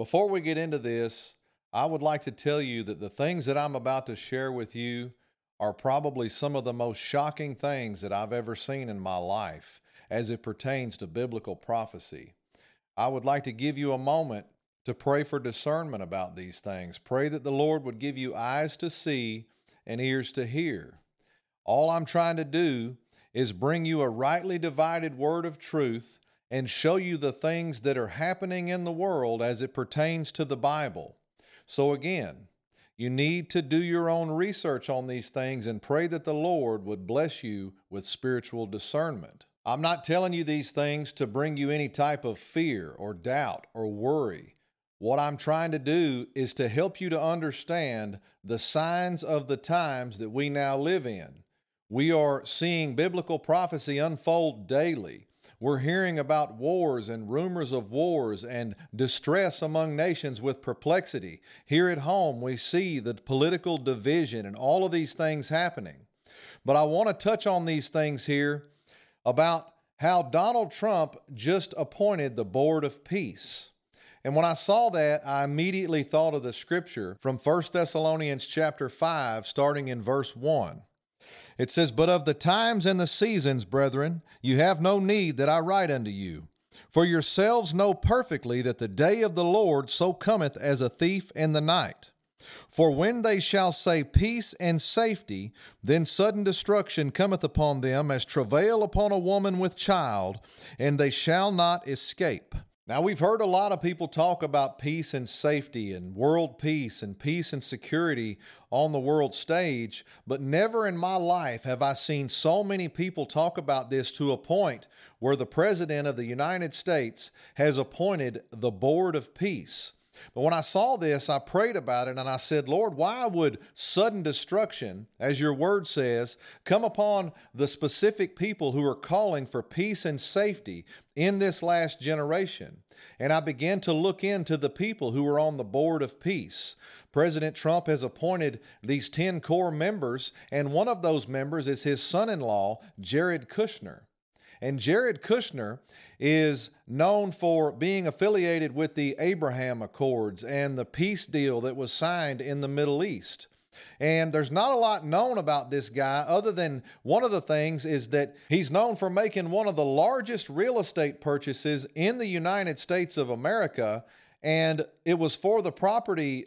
Before we get into this, I would like to tell you that the things that I'm about to share with you are probably some of the most shocking things that I've ever seen in my life as it pertains to biblical prophecy. I would like to give you a moment to pray for discernment about these things. Pray that the Lord would give you eyes to see and ears to hear. All I'm trying to do is bring you a rightly divided word of truth and show you the things that are happening in the world as it pertains to the Bible. So again, you need to do your own research on these things and pray that the Lord would bless you with spiritual discernment. I'm not telling you these things to bring you any type of fear or doubt or worry. What I'm trying to do is to help you to understand the signs of the times that we now live in. We are seeing biblical prophecy unfold daily. We're hearing about wars and rumors of wars and distress among nations with perplexity. Here at home, we see the political division and all of these things happening. But I want to touch on these things here about how Donald Trump just appointed the Board of Peace. And when I saw that, I immediately thought of the scripture from 1 Thessalonians chapter 5, starting in verse 1. It says, "But of the times and the seasons, brethren, you have no need that I write unto you. For yourselves know perfectly that the day of the Lord so cometh as a thief in the night. For when they shall say peace and safety, then sudden destruction cometh upon them as travail upon a woman with child, and they shall not escape." Now, we've heard a lot of people talk about peace and safety and world peace and security on the world stage, but never in my life have I seen so many people talk about this to a point where the President of the United States has appointed the Board of Peace. But when I saw this, I prayed about it and I said, Lord, why would sudden destruction, as your word says, come upon the specific people who are calling for peace and safety in this last generation? And I began to look into the people who are on the Board of Peace. President Trump has appointed these 10 core members, and one of those members is his son-in-law, Jared Kushner. And Jared Kushner is known for being affiliated with the Abraham Accords and the peace deal that was signed in the Middle East. And there's not a lot known about this guy other than one of the things is that he's known for making one of the largest real estate purchases in the United States of America. And it was for the property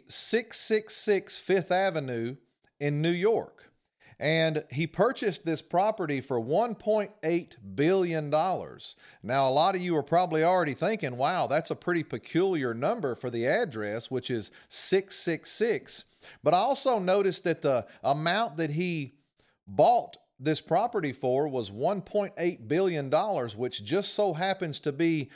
666 Fifth Avenue in New York. And he purchased this property for $1.8 billion. Now, a lot of you are probably already thinking, wow, that's a pretty peculiar number for the address, which is 666. But I also noticed that the amount that he bought this property for was $1.8 billion, which just so happens to be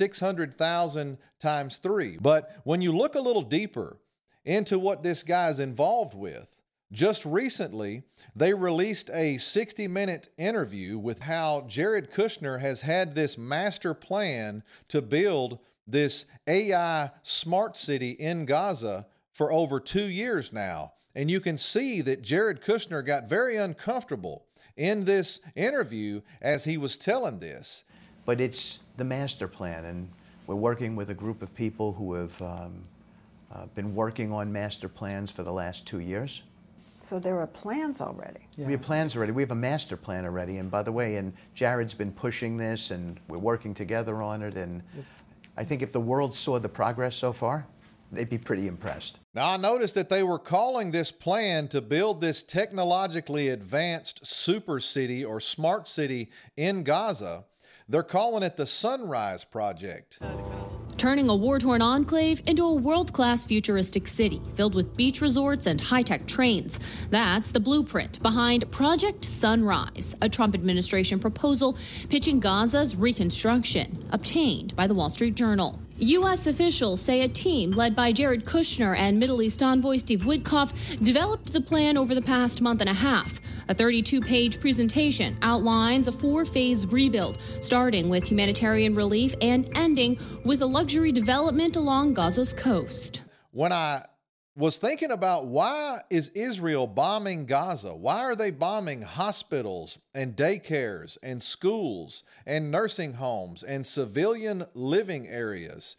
600,000 times 3. But when you look a little deeper into what this guy's involved with, just recently, they released a 60-minute interview with how Jared Kushner has had this master plan to build this AI smart city in Gaza for over 2 years now. And you can see that Jared Kushner got very uncomfortable in this interview as he was telling this. But it's the master plan, and we're working with a group of people who have been working on master plans for the last 2 years. So there are plans already. Yeah. We have plans already. We have a master plan already. And by the way, and Jared's been pushing this, and we're working together on it. And I think if the world saw the progress so far, they'd be pretty impressed. Now, I noticed that they were calling this plan to build this technologically advanced super city or smart city in Gaza. They're calling it the Sunrise Project. Turning a war-torn enclave into a world-class futuristic city filled with beach resorts and high-tech trains. That's the blueprint behind Project Sunrise, a Trump administration proposal pitching Gaza's reconstruction, obtained by the Wall Street Journal. U.S. officials say a team led by Jared Kushner and Middle East envoy Steve Witkoff developed the plan over the past month and a half. A 32-page presentation outlines a 4-phase rebuild, starting with humanitarian relief and ending with a luxury development along Gaza's coast. When I was thinking about why is Israel bombing Gaza? Why are they bombing hospitals and daycares and schools and nursing homes and civilian living areas?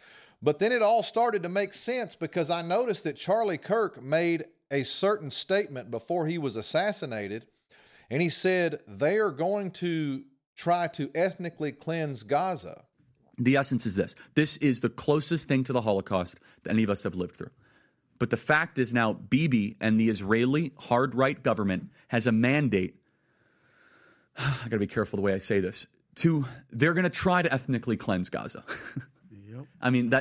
But then it all started to make sense because I noticed that Charlie Kirk made a certain statement before he was assassinated. And he said they are going to try to ethnically cleanse Gaza. The essence is this. This is the closest thing to the Holocaust that any of us have lived through. But the fact is now Bibi and the Israeli hard-right government has a mandate. I got to be careful the way I say this. They're going to try to ethnically cleanse Gaza. Yep. I mean,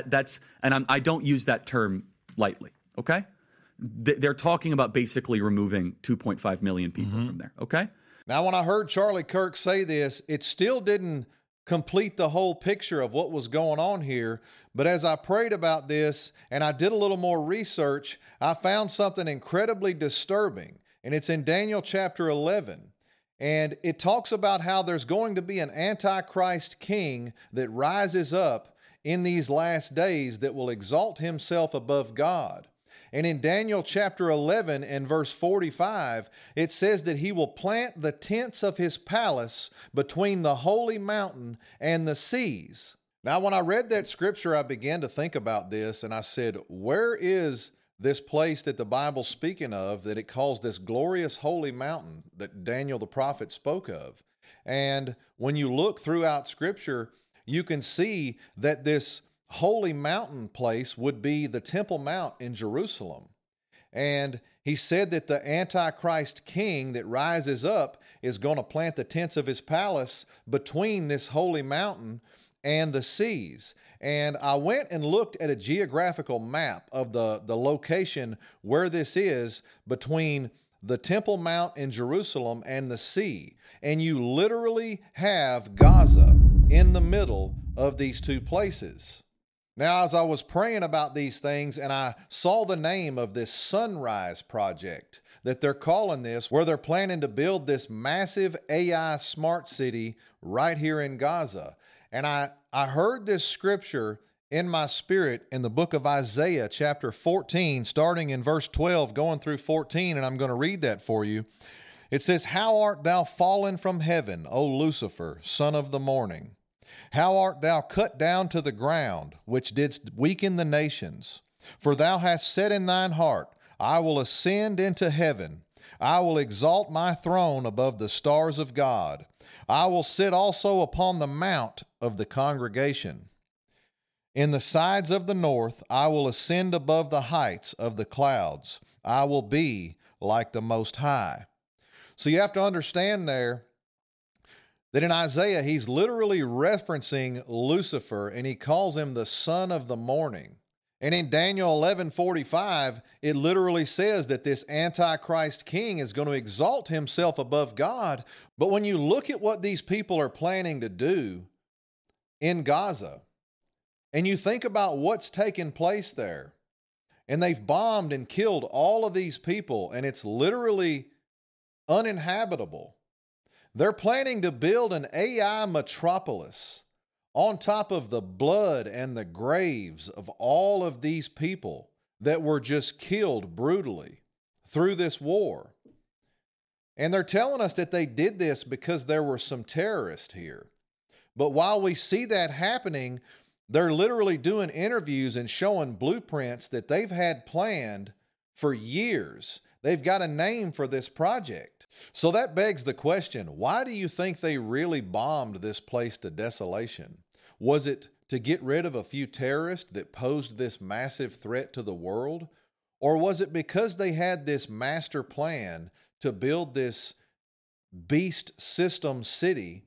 I don't use that term lightly, okay? They're talking about basically removing 2.5 million people from there, okay? Now, when I heard Charlie Kirk say this, it still didn't complete the whole picture of what was going on here. But as I prayed about this and I did a little more research, I found something incredibly disturbing. And it's in Daniel chapter 11. And it talks about how there's going to be an antichrist king that rises up in these last days that will exalt himself above God. And in Daniel chapter 11 and verse 45, it says that he will plant the tents of his palace between the holy mountain and the seas. Now, when I read that scripture, I began to think about this, and I said, where is this place that the Bible's speaking of that it calls this glorious holy mountain that Daniel the prophet spoke of? And when you look throughout scripture, you can see that this holy mountain place would be the Temple Mount in Jerusalem. And he said that the Antichrist king that rises up is going to plant the tents of his palace between this holy mountain and the seas. And I went and looked at a geographical map of the location where this is between the Temple Mount in Jerusalem and the sea. And you literally have Gaza in the middle of these two places. Now, as I was praying about these things and I saw the name of this Sunrise Project that they're calling this, where they're planning to build this massive AI smart city right here in Gaza. And I heard this scripture in my spirit in the book of Isaiah chapter 14, starting in verse 12, going through 14, and I'm going to read that for you. It says, "How art thou fallen from heaven, O Lucifer, son of the morning? How art thou cut down to the ground, which didst weaken the nations? For thou hast said in thine heart, I will ascend into heaven. I will exalt my throne above the stars of God. I will sit also upon the mount of the congregation. In the sides of the north, I will ascend above the heights of the clouds. I will be like the Most High." So you have to understand there that in Isaiah, he's literally referencing Lucifer, and he calls him the son of the morning. And in Daniel 11:45, it literally says that this Antichrist king is going to exalt himself above God. But when you look at what these people are planning to do in Gaza, and you think about what's taken place there, and they've bombed and killed all of these people, and it's literally uninhabitable. They're planning to build an AI metropolis on top of the blood and the graves of all of these people that were just killed brutally through this war. And they're telling us that they did this because there were some terrorists here. But while we see that happening, they're literally doing interviews and showing blueprints that they've had planned for years. They've got a name for this project. So that begs the question, why do you think they really bombed this place to desolation? Was it to get rid of a few terrorists that posed this massive threat to the world? Or was it because they had this master plan to build this beast system city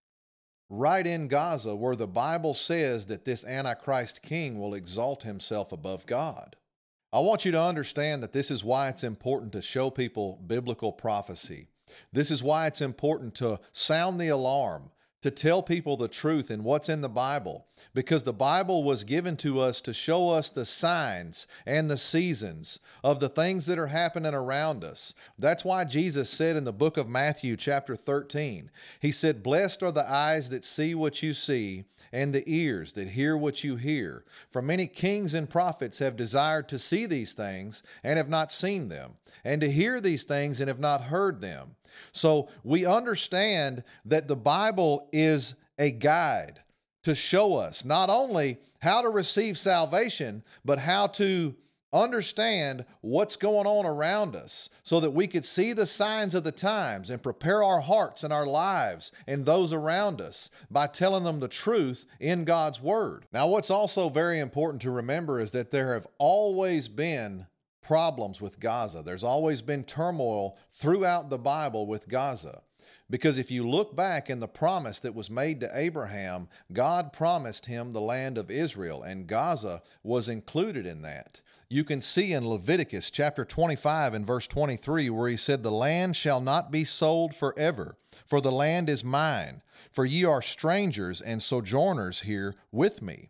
right in Gaza, where the Bible says that this Antichrist king will exalt himself above God? I want you to understand that this is why it's important to show people biblical prophecy. This is why it's important to sound the alarm, to tell people the truth and what's in the Bible, because the Bible was given to us to show us the signs and the seasons of the things that are happening around us. That's why Jesus said in the book of Matthew chapter 13, he said, "Blessed are the eyes that see what you see and the ears that hear what you hear. For many kings and prophets have desired to see these things and have not seen them, and to hear these things and have not heard them." So we understand that the Bible is a guide to show us not only how to receive salvation, but how to understand what's going on around us so that we could see the signs of the times and prepare our hearts and our lives and those around us by telling them the truth in God's Word. Now, what's also very important to remember is that there have always been problems with Gaza. There's always been turmoil throughout the Bible with Gaza. Because if you look back in the promise that was made to Abraham, God promised him the land of Israel, and Gaza was included in that. You can see in Leviticus chapter 25 and verse 23 where he said, "The land shall not be sold forever, for the land is mine, for ye are strangers and sojourners here with me."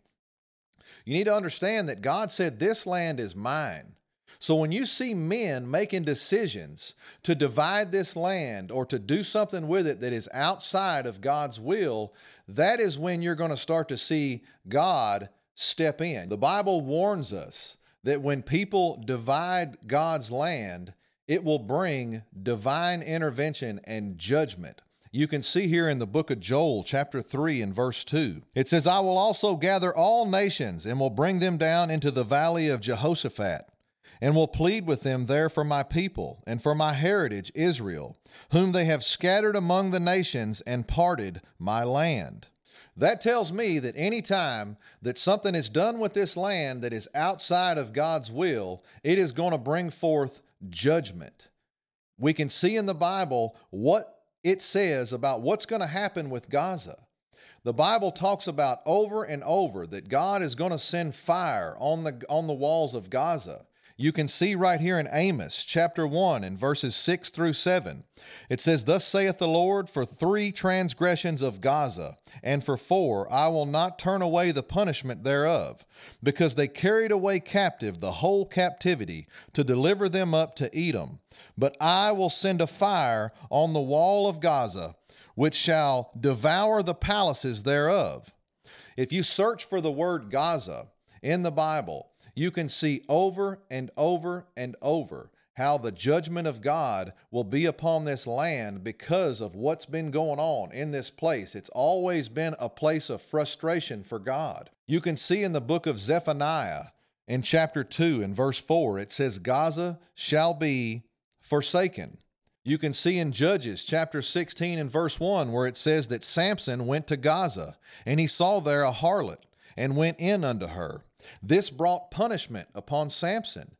You need to understand that God said, "This land is mine." So when you see men making decisions to divide this land or to do something with it that is outside of God's will, that is when you're going to start to see God step in. The Bible warns us that when people divide God's land, it will bring divine intervention and judgment. You can see here in the book of Joel, chapter 3 and verse 2. It says, "I will also gather all nations and will bring them down into the valley of Jehoshaphat, and will plead with them there for my people and for my heritage Israel, whom they have scattered among the nations and parted my land." That tells me that any time that something is done with this land that is outside of God's will, it is going to bring forth judgment. We can see in the Bible what it says about what's going to happen with Gaza. The Bible talks about over and over that God is going to send fire on the walls of Gaza. You can see right here in Amos chapter 1 and verses 6 through 7. It says, "Thus saith the Lord, for 3 transgressions of Gaza, and for 4 I will not turn away the punishment thereof, because they carried away captive the whole captivity to deliver them up to Edom. But I will send a fire on the wall of Gaza, which shall devour the palaces thereof." If you search for the word Gaza in the Bible, you can see over and over and over how the judgment of God will be upon this land because of what's been going on in this place. It's always been a place of frustration for God. You can see in the book of Zephaniah in chapter 2 and verse 4, it says, "Gaza shall be forsaken." You can see in Judges chapter 16 and verse 1 where it says that Samson went to Gaza, and he saw there a harlot, and went in unto her. This brought punishment upon Samson.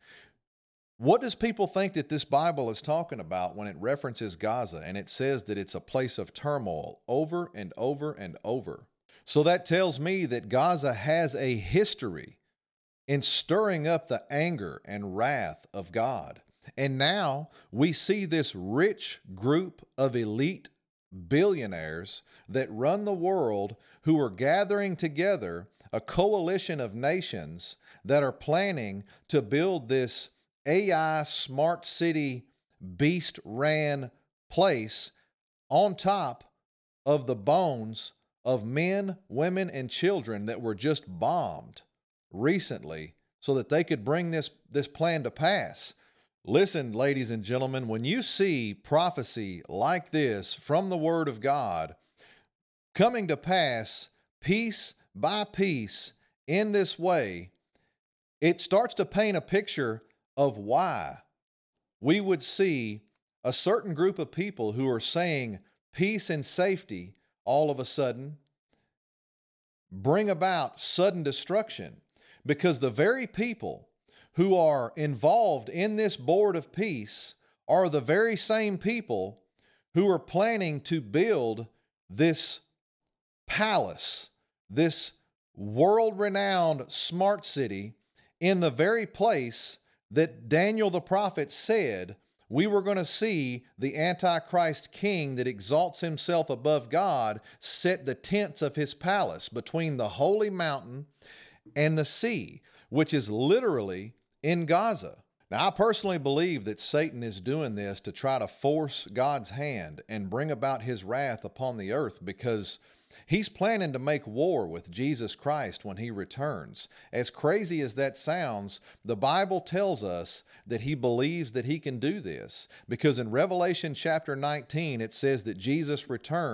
What does people think that this Bible is talking about when it references Gaza and it says that it's a place of turmoil over and over and over? So that tells me that Gaza has a history in stirring up the anger and wrath of God. And now we see this rich group of elite billionaires that run the world who are gathering together a coalition of nations that are planning to build this AI smart city beast ran place on top of the bones of men, women, and children that were just bombed recently so that they could bring this plan to pass. Listen, ladies and gentlemen, when you see prophecy like this from the Word of God coming to pass piece by piece in this way, it starts to paint a picture of why we would see a certain group of people who are saying peace and safety all of a sudden bring about sudden destruction, because the very people who are involved in this board of peace are the very same people who are planning to build this palace, this world-renowned smart city in the very place that Daniel the prophet said we were going to see the Antichrist king that exalts himself above God set the tents of his palace between the holy mountain and the sea, which is literally in Gaza. Now, I personally believe that Satan is doing this to try to force God's hand and bring about his wrath upon the earth, because he's planning to make war with Jesus Christ when he returns. As crazy as that sounds, the Bible tells us that he believes that he can do this, because in Revelation chapter 19, it says that Jesus returns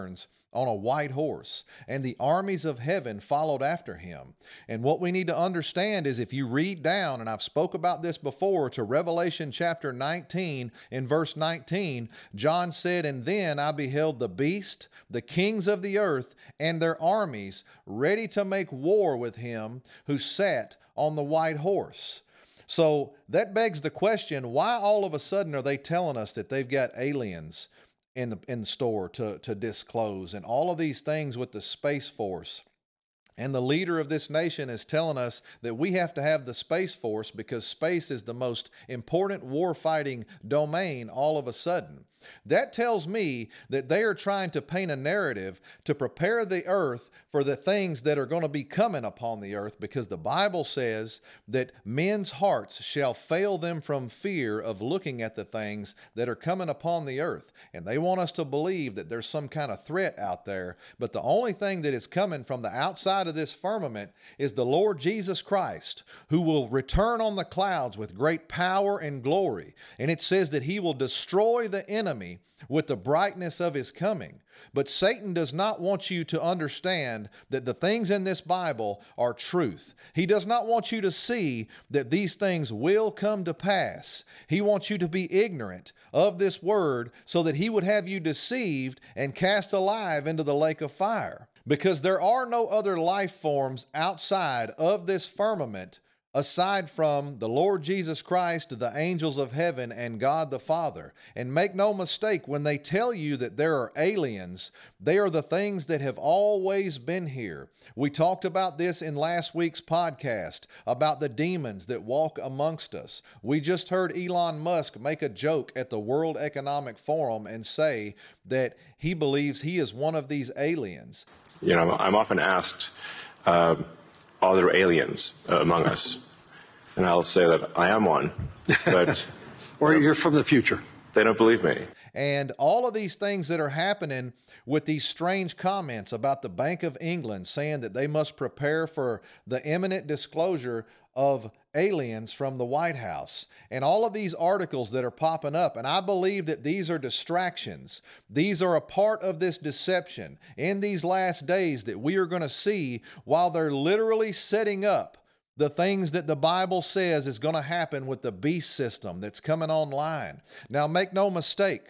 on a white horse, and the armies of heaven followed after him. And what we need to understand is, if you read down, and I've spoke about this before, to Revelation chapter 19, in verse 19, John said, "And then I beheld the beast, the kings of the earth, and their armies, ready to make war with him who sat on the white horse." So that begs the question, why all of a sudden are they telling us that they've got aliens in the store to disclose, and all of these things with the Space Force? And the leader of this nation is telling us that we have to have the Space Force because space is the most important war-fighting domain all of a sudden. That tells me that they are trying to paint a narrative to prepare the earth for the things that are going to be coming upon the earth, because the Bible says that men's hearts shall fail them from fear of looking at the things that are coming upon the earth. And they want us to believe that there's some kind of threat out there. But the only thing that is coming from the outside of this firmament is the Lord Jesus Christ, who will return on the clouds with great power and glory. And it says that he will destroy the enemy with the brightness of his coming. But Satan does not want you to understand that the things in this Bible are truth. He does not want you to see that these things will come to pass. He wants you to be ignorant of this word so that he would have you deceived and cast alive into the lake of fire. Because there are no other life forms outside of this firmament aside from the Lord Jesus Christ, the angels of heaven, and God the Father. And make no mistake, when they tell you that there are aliens, they are the things that have always been here. We talked about this in last week's podcast, about the demons that walk amongst us. We just heard Elon Musk make a joke at the World Economic Forum and say that he believes he is one of these aliens. You know, I'm often asked, are there aliens among us? And I'll say that I am one, but... Or you're from the future. They don't believe me. And all of these things that are happening with these strange comments about the Bank of England saying that they must prepare for the imminent disclosure of aliens from the White House, and all of these articles that are popping up. And I believe that these are distractions. These are a part of this deception in these last days that we are going to see, while they're literally setting up the things that the Bible says is going to happen with the beast system that's coming online. Now, make no mistake,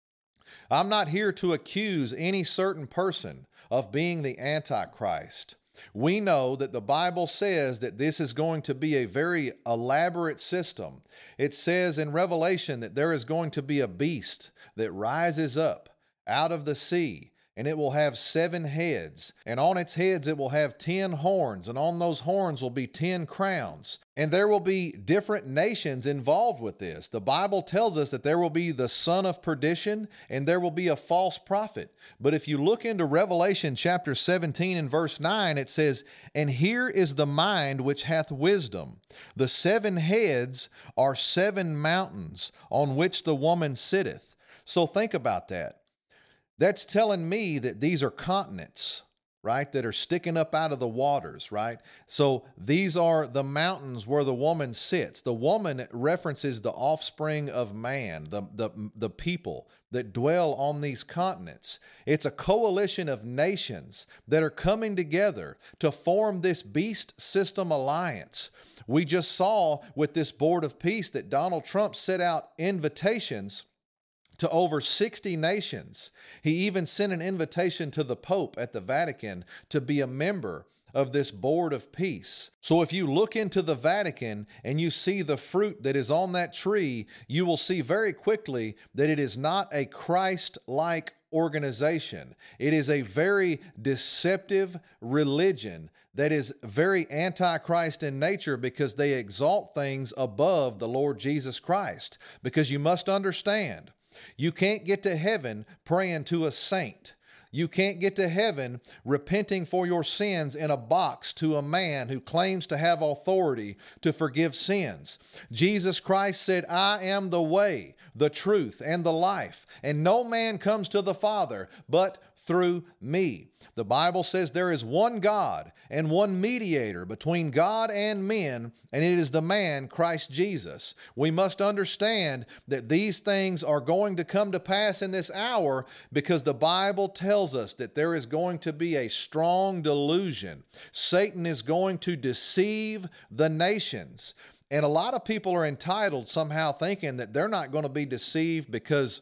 I'm not here to accuse any certain person of being the Antichrist. We know that the Bible says that this is going to be a very elaborate system. It says in Revelation that there is going to be a beast that rises up out of the sea, and it will have 7 heads, and on its heads it will have 10 horns, and on those horns will be 10 crowns. And there will be different nations involved with this. The Bible tells us that there will be the son of perdition, and there will be a false prophet. But if you look into Revelation chapter 17 and verse 9, it says, "And here is the mind which hath wisdom. The 7 heads are 7 mountains on which the woman sitteth." So think about that. That's telling me that these are continents, right, that are sticking up out of the waters, right? So these are the mountains where the woman sits. The woman references the offspring of man, the people that dwell on these continents. It's a coalition of nations that are coming together to form this beast system alliance. We just saw with this Board of Peace that Donald Trump sent out invitations to over 60 nations. He even sent an invitation to the Pope at the Vatican to be a member of this Board of Peace. So if you look into the Vatican and you see the fruit that is on that tree, you will see very quickly that it is not a Christ-like organization. It is a very deceptive religion that is very antichrist in nature, because they exalt things above the Lord Jesus Christ. Because you must understand, you can't get to heaven praying to a saint. You can't get to heaven repenting for your sins in a box to a man who claims to have authority to forgive sins. Jesus Christ said, "I am the way, the truth, and the life, and no man comes to the Father but through me." The Bible says there is one God and one mediator between God and men, and it is the man Christ Jesus. We must understand that these things are going to come to pass in this hour, because the Bible tells tells us that there is going to be a strong delusion. Satan is going to deceive the nations. And a lot of people are entitled somehow thinking that they're not going to be deceived because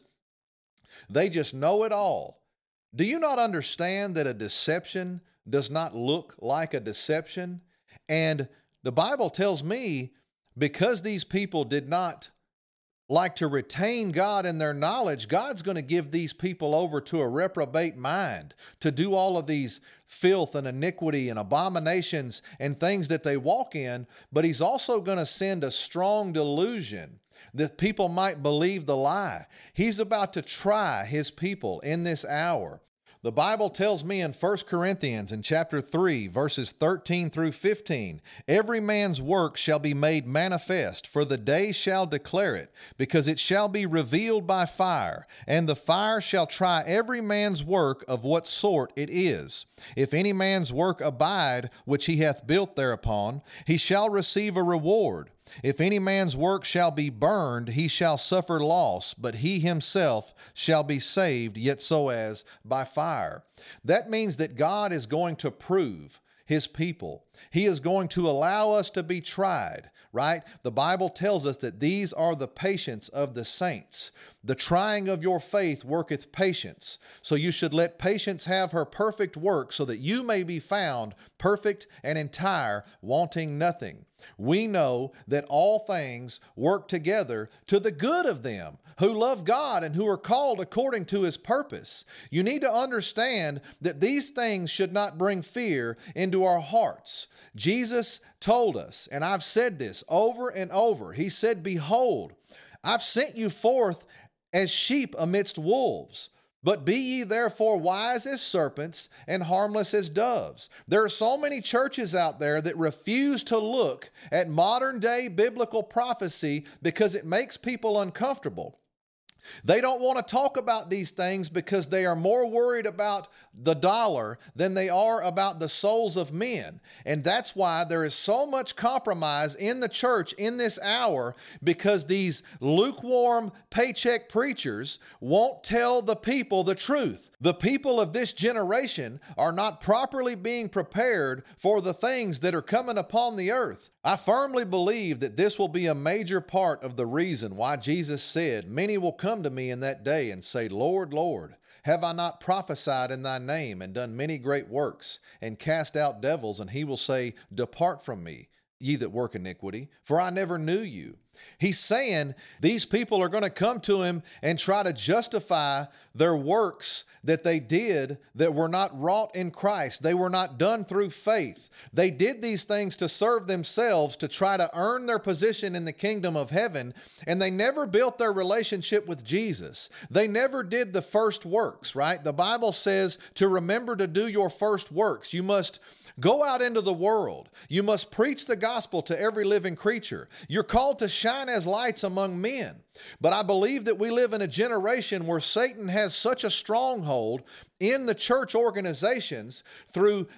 they just know it all. Do you not understand that a deception does not look like a deception? And the Bible tells me, because these people did not like to retain God in their knowledge, God's going to give these people over to a reprobate mind to do all of these filth and iniquity and abominations and things that they walk in, but He's also going to send a strong delusion that people might believe the lie. He's about to try His people in this hour. The Bible tells me in 1 Corinthians in chapter 3, verses 13 through 15, every man's work shall be made manifest, for the day shall declare it, because it shall be revealed by fire, and the fire shall try every man's work of what sort it is. If any man's work abide, which he hath built thereupon, he shall receive a reward. If any man's work shall be burned, he shall suffer loss, but he himself shall be saved, yet so as by fire. That means that God is going to prove His people. He is going to allow us to be tried, right? The Bible tells us that these are the patience of the saints. The trying of your faith worketh patience. So you should let patience have her perfect work, so that you may be found perfect and entire, wanting nothing. We know that all things work together to the good of them who love God and who are called according to His purpose. You need to understand that these things should not bring fear into our hearts. Jesus told us, and I've said this over and over, He said, "Behold, I've sent you forth as sheep amidst wolves. But be ye therefore wise as serpents and harmless as doves." There are so many churches out there that refuse to look at modern day biblical prophecy because it makes people uncomfortable. They don't want to talk about these things because they are more worried about the dollar than they are about the souls of men. And that's why there is so much compromise in the church in this hour, because these lukewarm paycheck preachers won't tell the people the truth. The people of this generation are not properly being prepared for the things that are coming upon the earth. I firmly believe that this will be a major part of the reason why Jesus said, "Many will come to me in that day and say, Lord, Lord, have I not prophesied in thy name and done many great works and cast out devils?" And He will say, "Depart from me, ye that work iniquity, for I never knew you." He's saying these people are going to come to Him and try to justify their works that they did that were not wrought in Christ. They were not done through faith. They did these things to serve themselves, to try to earn their position in the kingdom of heaven, and they never built their relationship with Jesus. They never did the first works, right? The Bible says to remember to do your first works. You must go out into the world. You must preach the gospel to every living creature. You're called to shine as lights among men. But I believe that we live in a generation where Satan has such a stronghold in the church organizations through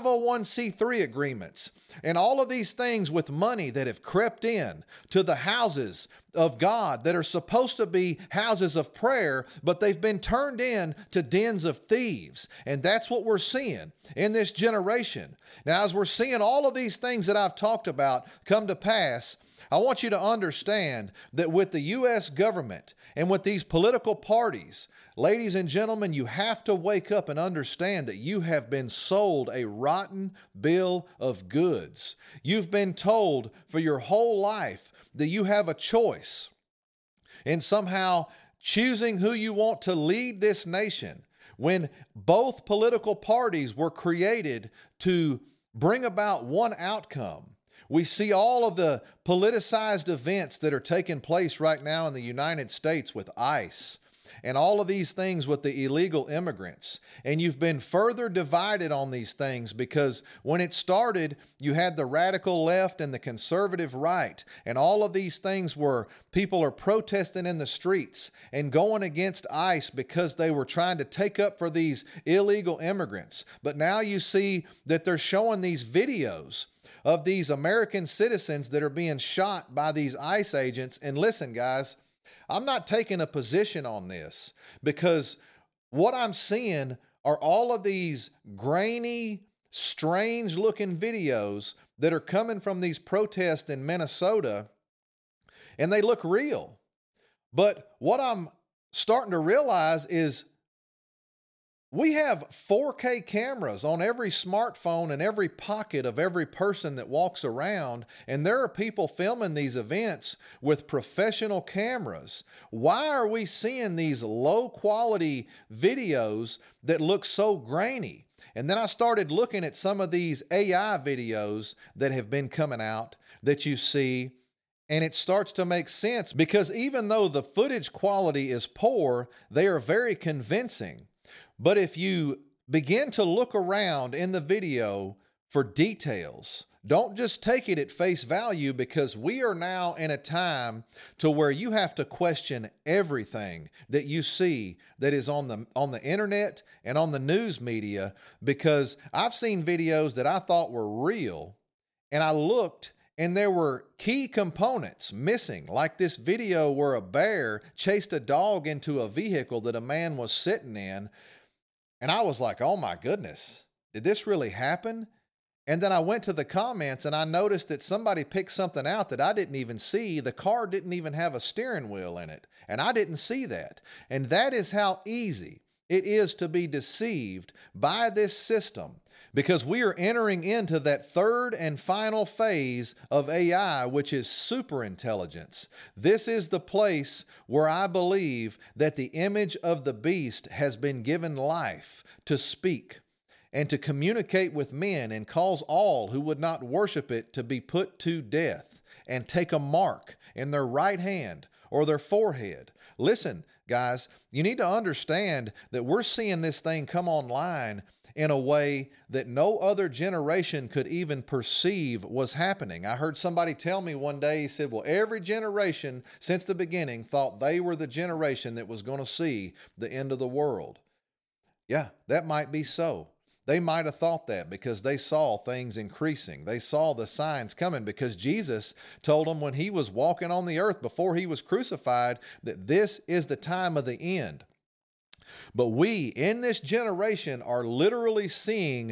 501c3 agreements and all of these things with money that have crept in to the houses of God that are supposed to be houses of prayer, but they've been turned in to dens of thieves. And that's what we're seeing in this generation. Now, as we're seeing all of these things that I've talked about come to pass, I want you to understand that with the U.S. government and with these political parties, ladies and gentlemen, you have to wake up and understand that you have been sold a rotten bill of goods. You've been told for your whole life that you have a choice in somehow choosing who you want to lead this nation, when both political parties were created to bring about one outcome. We see all of the politicized events that are taking place right now in the United States with ICE and all of these things with the illegal immigrants. And you've been further divided on these things because when it started, you had the radical left and the conservative right. And all of these things where people are protesting in the streets and going against ICE because they were trying to take up for these illegal immigrants. But now you see that they're showing these videos of these American citizens that are being shot by these ICE agents. And listen, guys, I'm not taking a position on this because what I'm seeing are all of these grainy, strange looking videos that are coming from these protests in Minnesota, and they look real. But what I'm starting to realize is we have 4K cameras on every smartphone and every pocket of every person that walks around, and there are people filming these events with professional cameras. Why are we seeing these low-quality videos that look so grainy? And then I started looking at some of these AI videos that have been coming out that you see, and it starts to make sense because even though the footage quality is poor, they are very convincing. But if you begin to look around in the video for details, don't just take it at face value, because we are now in a time to where you have to question everything that you see that is on the internet and on the news media, because I've seen videos that I thought were real, and I looked and there were key components missing, like this video where a bear chased a dog into a vehicle that a man was sitting in. And I was like, oh my goodness, did this really happen? And then I went to the comments and I noticed that somebody picked something out that I didn't even see. The car didn't even have a steering wheel in it, and I didn't see that. And that is how easy it is to be deceived by this system, because we are entering into that third and final phase of AI, which is superintelligence. This is the place where I believe that the image of the beast has been given life to speak and to communicate with men and cause all who would not worship it to be put to death and take a mark in their right hand or their forehead. Listen, guys, you need to understand that we're seeing this thing come online in a way that no other generation could even perceive was happening. I heard somebody tell me one day, he said, well, every generation since the beginning thought they were the generation that was going to see the end of the world. Yeah, that might be so. They might have thought that because they saw things increasing. They saw the signs coming, because Jesus told them when he was walking on the earth before he was crucified that this is the time of the end. But we in this generation are literally seeing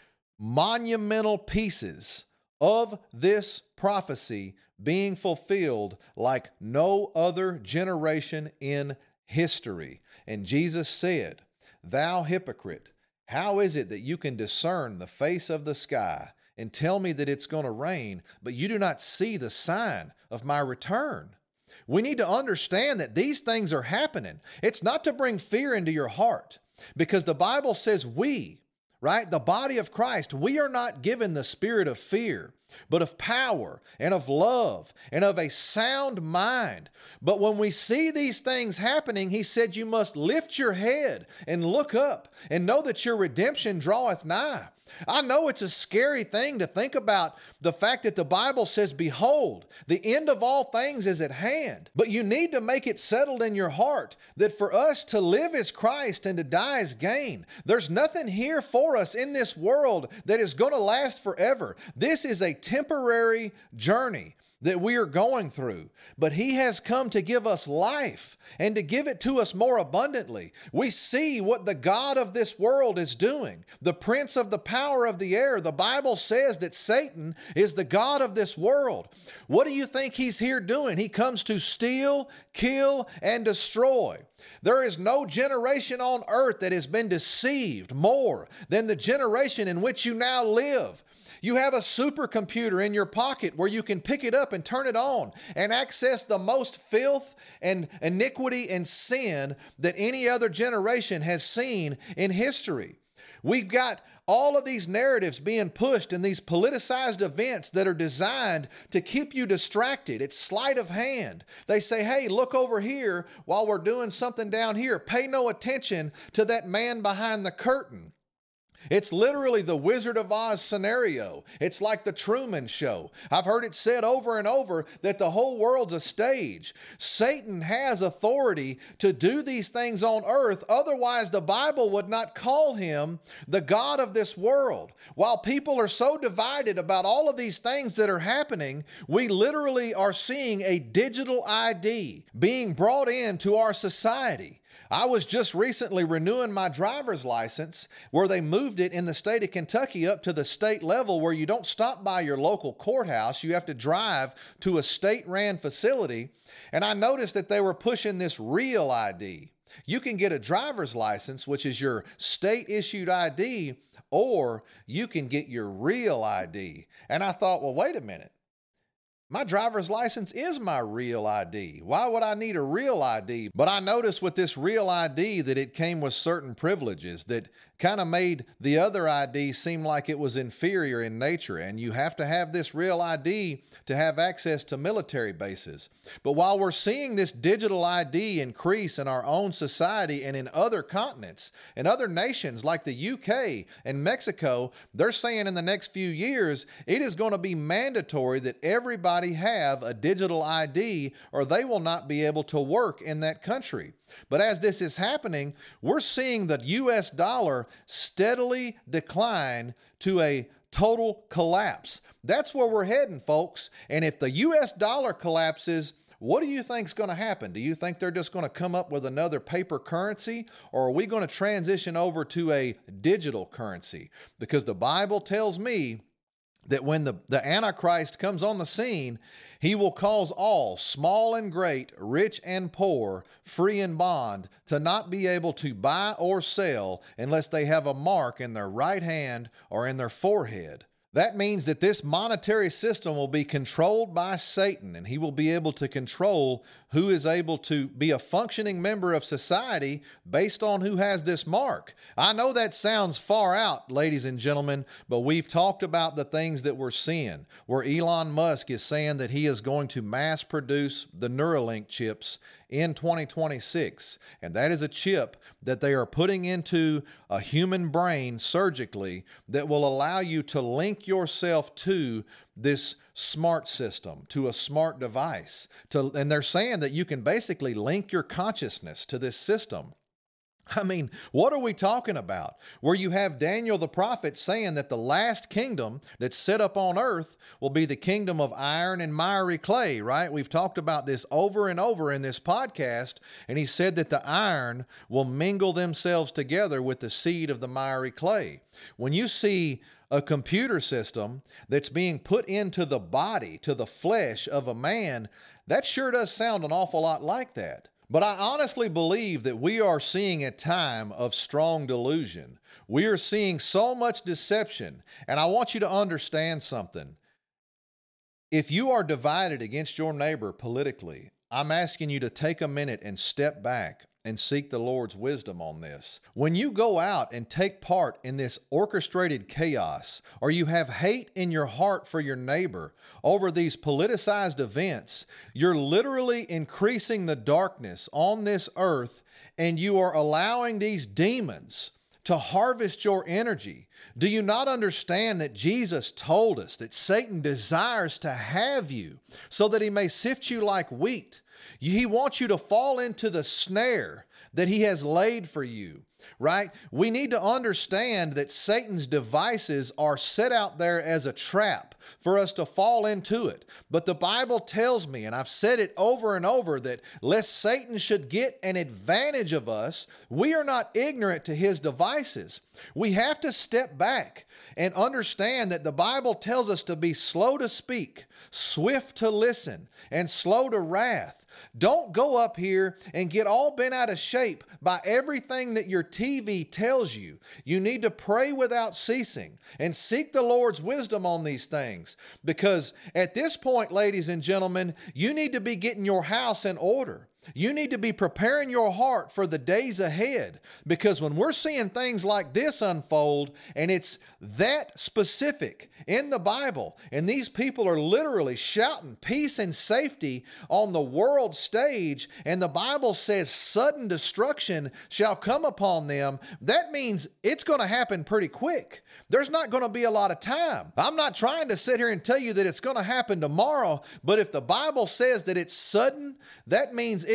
monumental pieces of this prophecy being fulfilled like no other generation in history. And Jesus said, "Thou hypocrite, how is it that you can discern the face of the sky and tell me that it's going to rain, but you do not see the sign of my return?" We need to understand that these things are happening. It's not to bring fear into your heart, because the Bible says we, right, the body of Christ, we are not given the spirit of fear, but of power and of love and of a sound mind. But when we see these things happening, he said, you must lift your head and look up and know that your redemption draweth nigh. I know it's a scary thing to think about, the fact that the Bible says, behold, the end of all things is at hand. But you need to make it settled in your heart that for us to live is Christ and to die is gain. There's nothing here for us in this world that is going to last forever. This is a temporary journey that we are going through, but he has come to give us life and to give it to us more abundantly. We see what the God of this world is doing, the prince of the power of the air. The Bible says that Satan is the God of this world. What do you think he's here doing? He comes to steal, kill, and destroy. There is no generation on earth that has been deceived more than the generation in which you now live. You have a supercomputer in your pocket where you can pick it up and turn it on and access the most filth and iniquity and sin that any other generation has seen in history. We've got all of these narratives being pushed in these politicized events that are designed to keep you distracted. It's sleight of hand. They say, hey, look over here while we're doing something down here. Pay no attention to that man behind the curtain. It's literally the Wizard of Oz scenario. It's like the Truman Show. I've heard it said over and over that the whole world's a stage. Satan has authority to do these things on earth. Otherwise, the Bible would not call him the God of this world. While people are so divided about all of these things that are happening, we literally are seeing a digital ID being brought into our society. I was just recently renewing my driver's license where they moved it in the state of Kentucky up to the state level where you don't stop by your local courthouse. You have to drive to a state-ran facility. And I noticed that they were pushing this real ID. You can get a driver's license, which is your state-issued ID, or you can get your real ID. And I thought, well, wait a minute. My driver's license is my real ID. Why would I need a real ID? But I noticed with this real ID that it came with certain privileges that kind of made the other ID seem like it was inferior in nature. And you have to have this real ID to have access to military bases. But while we're seeing this digital ID increase in our own society and in other continents and other nations like the UK and Mexico, they're saying in the next few years, it is going to be mandatory that everybody have a digital ID or they will not be able to work in that country. But as this is happening, we're seeing the US dollar steadily decline to a total collapse. That's where we're heading, folks. And if the US dollar collapses, what do you think is going to happen? Do you think they're just going to come up with another paper currency, or are we going to transition over to a digital currency? Because the Bible tells me that when the Antichrist comes on the scene, he will cause all, small and great, rich and poor, free and bond, to not be able to buy or sell unless they have a mark in their right hand or in their forehead. That means that this monetary system will be controlled by Satan, and he will be able to control who is able to be a functioning member of society based on who has this mark. I know that sounds far out, ladies and gentlemen, but we've talked about the things that we're seeing, where Elon Musk is saying that he is going to mass produce the Neuralink chips in 2026. And that is a chip that they are putting into a human brain surgically that will allow you to link yourself to this smart system, to a smart device. And they're saying that you can basically link your consciousness to this system. I mean, what are we talking about? Where you have Daniel the prophet saying that the last kingdom that's set up on earth will be the kingdom of iron and miry clay, right? We've talked about this over and over in this podcast, and he said that the iron will mingle themselves together with the seed of the miry clay. When you see a computer system that's being put into the body, to the flesh of a man, that sure does sound an awful lot like that. But I honestly believe that we are seeing a time of strong delusion. We are seeing so much deception. And I want you to understand something. If you are divided against your neighbor politically, I'm asking you to take a minute and step back and seek the Lord's wisdom on this. When you go out and take part in this orchestrated chaos, or you have hate in your heart for your neighbor over these politicized events, you're literally increasing the darkness on this earth, and you are allowing these demons to harvest your energy. Do you not understand that Jesus told us that Satan desires to have you so that he may sift you like wheat? He wants you to fall into the snare that he has laid for you, right? We need to understand that Satan's devices are set out there as a trap for us to fall into it. But the Bible tells me, and I've said it over and over, that lest Satan should get an advantage of us, we are not ignorant to his devices. We have to step back and understand that the Bible tells us to be slow to speak, swift to listen, and slow to wrath. Don't go up here and get all bent out of shape by everything that your TV tells you. You need to pray without ceasing and seek the Lord's wisdom on these things. Because at this point, ladies and gentlemen, you need to be getting your house in order. You need to be preparing your heart for the days ahead, because when we're seeing things like this unfold, and it's that specific in the Bible, and these people are literally shouting peace and safety on the world stage, and the Bible says sudden destruction shall come upon them, that means it's going to happen pretty quick. There's not going to be a lot of time. I'm not trying to sit here and tell you that it's going to happen tomorrow, but if the Bible says that it's sudden, that means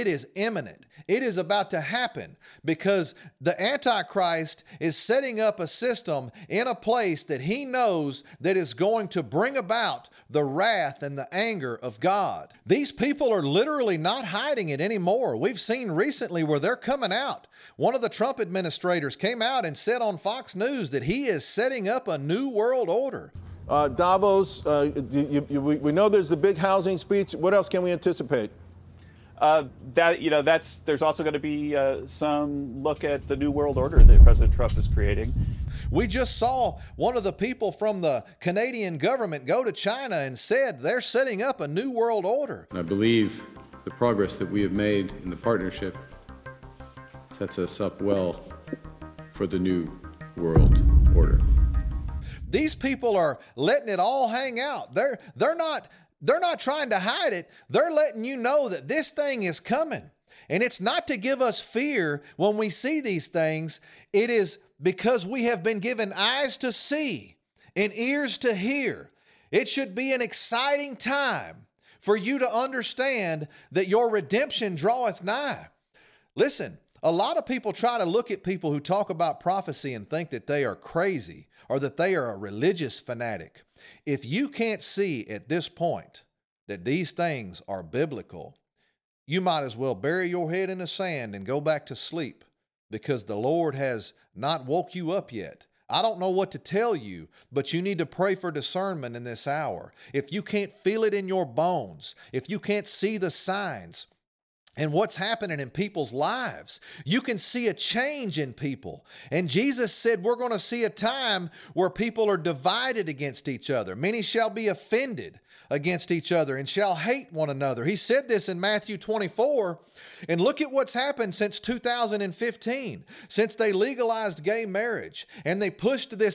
it is imminent. It is about to happen because the Antichrist is setting up a system in a place that he knows that is going to bring about the wrath and the anger of God. These people are literally not hiding it anymore. We've seen recently where they're coming out. One of the Trump administrators came out and said on Fox News that he is setting up a new world order. Davos, we know there's the big housing speech. What else can we anticipate? There's also going to be some look at the new world order that President Trump is creating. We just saw one of the people from the Canadian government go to China and said they're setting up a new world order. I believe the progress that we have made in the partnership sets us up well for the new world order. These people are letting it all hang out. They're not trying to hide it. They're letting you know that this thing is coming. And it's not to give us fear when we see these things. It is because we have been given eyes to see and ears to hear. It should be an exciting time for you to understand that your redemption draweth nigh. Listen, a lot of people try to look at people who talk about prophecy and think that they are crazy or that they are a religious fanatic. If you can't see at this point that these things are biblical, you might as well bury your head in the sand and go back to sleep because the Lord has not woke you up yet. I don't know what to tell you, but you need to pray for discernment in this hour. If you can't feel it in your bones, if you can't see the signs, and what's happening in people's lives, you can see a change in people. And Jesus said we're going to see a time where people are divided against each other. Many shall be offended against each other and shall hate one another. He said this in Matthew 24. And look at what's happened since 2015, since they legalized gay marriage and they pushed this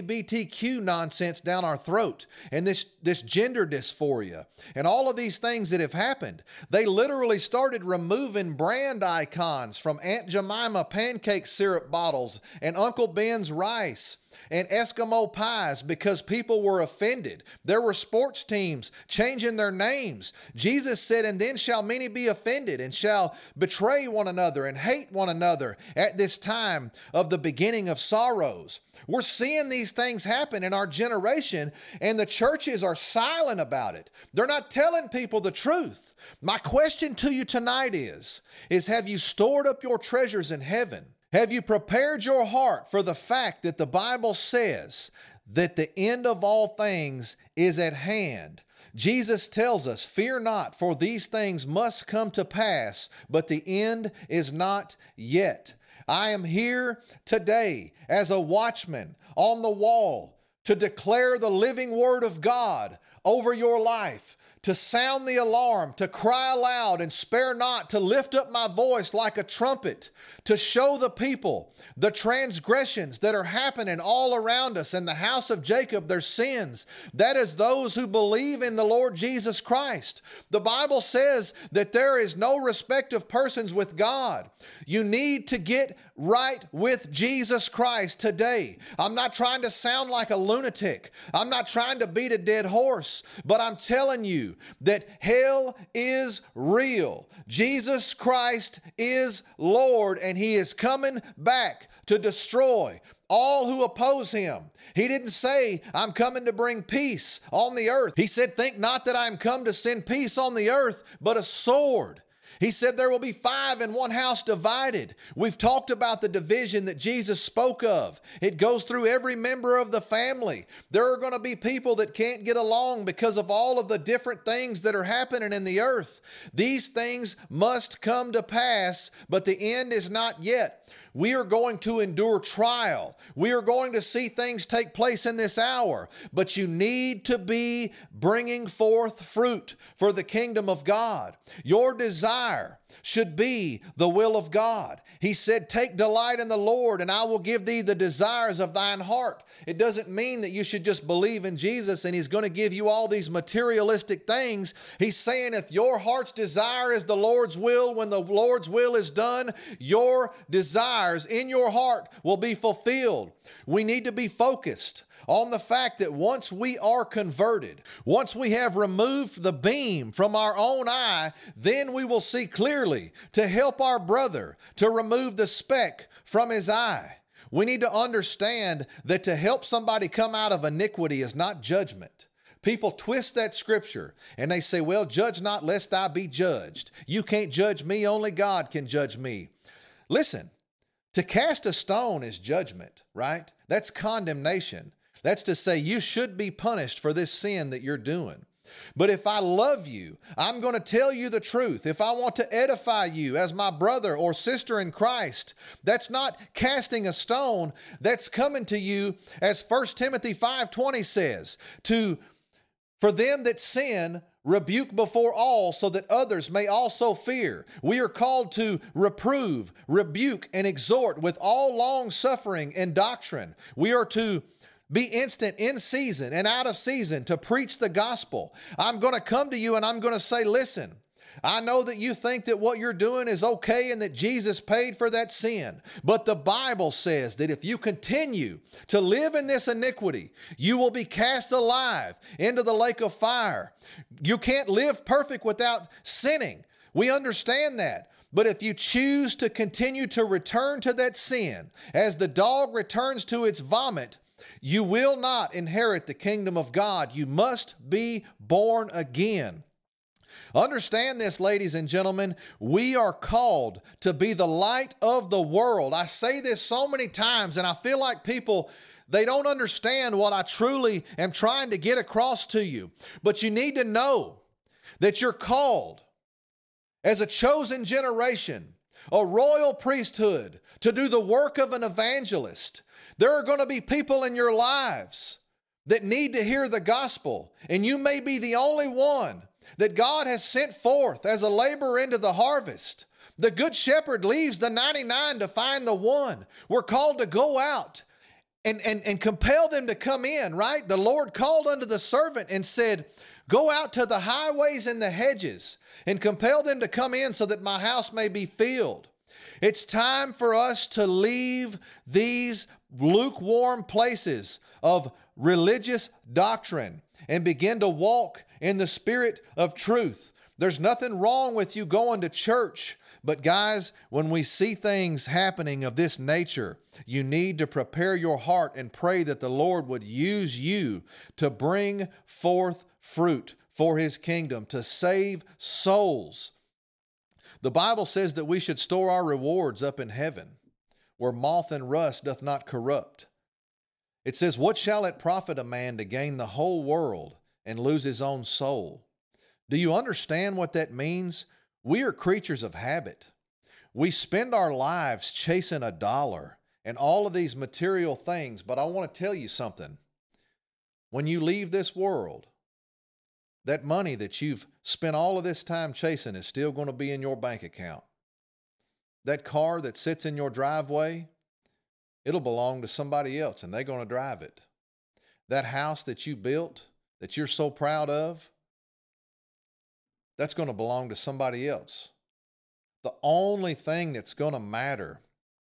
LGBTQ nonsense down our throat and this gender dysphoria and all of these things that have happened. They literally started removing brand icons from Aunt Jemima pancake syrup bottles and Uncle Ben's rice and Eskimo pies because people were offended. There were sports teams changing their names. Jesus said, and then shall many be offended and shall betray one another and hate one another at this time of the beginning of sorrows. We're seeing these things happen in our generation, and the churches are silent about it. They're not telling people the truth. My question to you tonight is have you stored up your treasures in heaven? Have you prepared your heart for the fact that the Bible says that the end of all things is at hand? Jesus tells us, fear not, for these things must come to pass, but the end is not yet. I am here today as a watchman on the wall to declare the living word of God over your life, to sound the alarm, to cry aloud and spare not, to lift up my voice like a trumpet, to show the people the transgressions that are happening all around us in the house of Jacob, their sins. That is those who believe in the Lord Jesus Christ. The Bible says that there is no respect of persons with God. You need to get right with Jesus Christ today. I'm not trying to sound like a lunatic. I'm not trying to beat a dead horse, but I'm telling you that hell is real. Jesus Christ is Lord, and he is coming back to destroy all who oppose him. He didn't say, I'm coming to bring peace on the earth. He said, think not that I am come to send peace on the earth, but a sword. He said there will be 5 in one house divided. We've talked about the division that Jesus spoke of. It goes through every member of the family. There are going to be people that can't get along because of all of the different things that are happening in the earth. These things must come to pass, but the end is not yet. We are going to endure trial. We are going to see things take place in this hour, but you need to be bringing forth fruit for the kingdom of God. Your desire should be the will of God. He said, take delight in the Lord, and I will give thee the desires of thine heart. It doesn't mean that you should just believe in Jesus and he's going to give you all these materialistic things. He's saying if your heart's desire is the Lord's will, when the Lord's will is done, your desires in your heart will be fulfilled. We need to be focused on the fact that once we are converted, once we have removed the beam from our own eye, then we will see clearly to help our brother to remove the speck from his eye. We need to understand that to help somebody come out of iniquity is not judgment. People twist that scripture and they say, well, judge not lest I be judged. You can't judge me, only God can judge me. Listen, to cast a stone is judgment, right? That's condemnation. That's to say you should be punished for this sin that you're doing. But if I love you, I'm going to tell you the truth. If I want to edify you as my brother or sister in Christ, that's not casting a stone. That's coming to you, as 1 Timothy 5:20 says, for them that sin, rebuke before all, so that others may also fear. We are called to reprove, rebuke, and exhort with all long suffering and doctrine. We are to be instant in season and out of season to preach the gospel. I'm going to come to you and I'm going to say, listen, I know that you think that what you're doing is okay and that Jesus paid for that sin. But the Bible says that if you continue to live in this iniquity, you will be cast alive into the lake of fire. You can't live perfect without sinning. We understand that. But if you choose to continue to return to that sin, as the dog returns to its vomit, you will not inherit the kingdom of God. You must be born again. Understand this, ladies and gentlemen. We are called to be the light of the world. I say this so many times, and I feel like people, they don't understand what I truly am trying to get across to you. But you need to know that you're called as a chosen generation, a royal priesthood, to do the work of an evangelist. There are going to be people in your lives that need to hear the gospel, and you may be the only one that God has sent forth as a laborer into the harvest. The good shepherd leaves the 99 to find the one. We're called to go out and compel them to come in, right? The Lord called unto the servant and said, go out to the highways and the hedges and compel them to come in so that my house may be filled. It's time for us to leave these lukewarm places of religious doctrine and begin to walk in the spirit of truth. There's nothing wrong with you going to church, but guys, when we see things happening of this nature, you need to prepare your heart and pray that the Lord would use you to bring forth fruit for His kingdom, to save souls. The Bible says that we should store our rewards up in heaven, where moth and rust doth not corrupt. It says, what shall it profit a man to gain the whole world and lose his own soul? Do you understand what that means? We are creatures of habit. We spend our lives chasing a dollar and all of these material things, but I want to tell you something. When you leave this world, that money that you've spent all of this time chasing is still going to be in your bank account. That car that sits in your driveway, it'll belong to somebody else and they're going to drive it. That house that you built, that you're so proud of, that's going to belong to somebody else. The only thing that's going to matter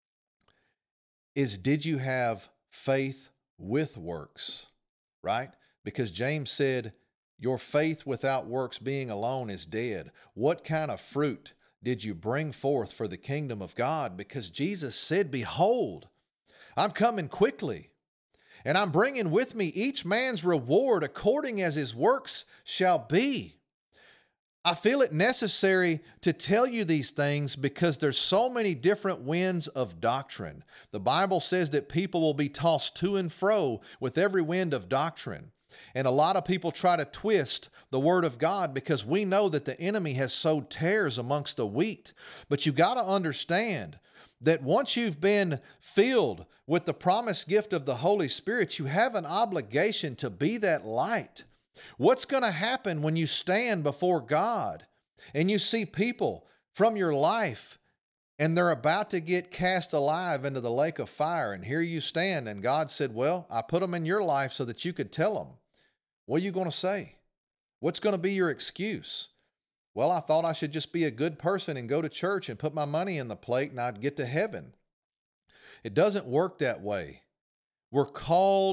is, did you have faith with works, right? Because James said, your faith without works being alone is dead. What kind of fruit did you bring forth for the kingdom of God? Because Jesus said, behold, I'm coming quickly, and I'm bringing with me each man's reward according as his works shall be. I feel it necessary to tell you these things because there's so many different winds of doctrine. The Bible says that people will be tossed to and fro with every wind of doctrine. And a lot of people try to twist the word of God because we know that the enemy has sowed tares amongst the wheat. But you got to understand that once you've been filled with the promised gift of the Holy Spirit, you have an obligation to be that light. What's going to happen when you stand before God and you see people from your life and they're about to get cast alive into the lake of fire, and here you stand and God said, well, I put them in your life so that you could tell them. What are you going to say? What's going to be your excuse? Well, I thought I should just be a good person and go to church and put my money in the plate and I'd get to heaven. It doesn't work that way. We're called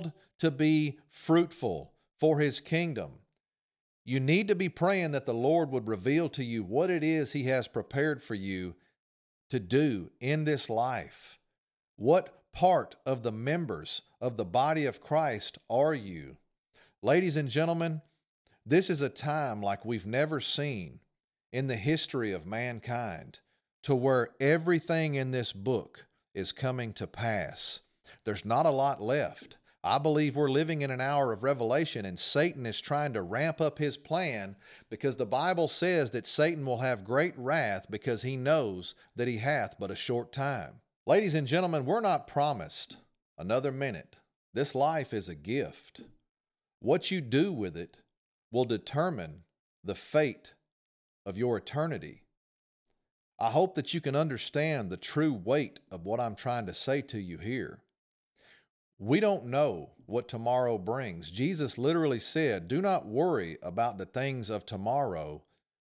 to be fruitful for his kingdom. You need to be praying that the Lord would reveal to you what it is he has prepared for you to do in this life. What part of the members of the body of Christ are you? Ladies and gentlemen, this is a time like we've never seen in the history of mankind, to where everything in this book is coming to pass. There's not a lot left. I believe we're living in an hour of revelation, and Satan is trying to ramp up his plan, because the Bible says that Satan will have great wrath because he knows that he hath but a short time. Ladies and gentlemen, we're not promised another minute. This life is a gift. What you do with it will determine the fate of your eternity. I hope that you can understand the true weight of what I'm trying to say to you here. We don't know what tomorrow brings. Jesus literally said, do not worry about the things of tomorrow.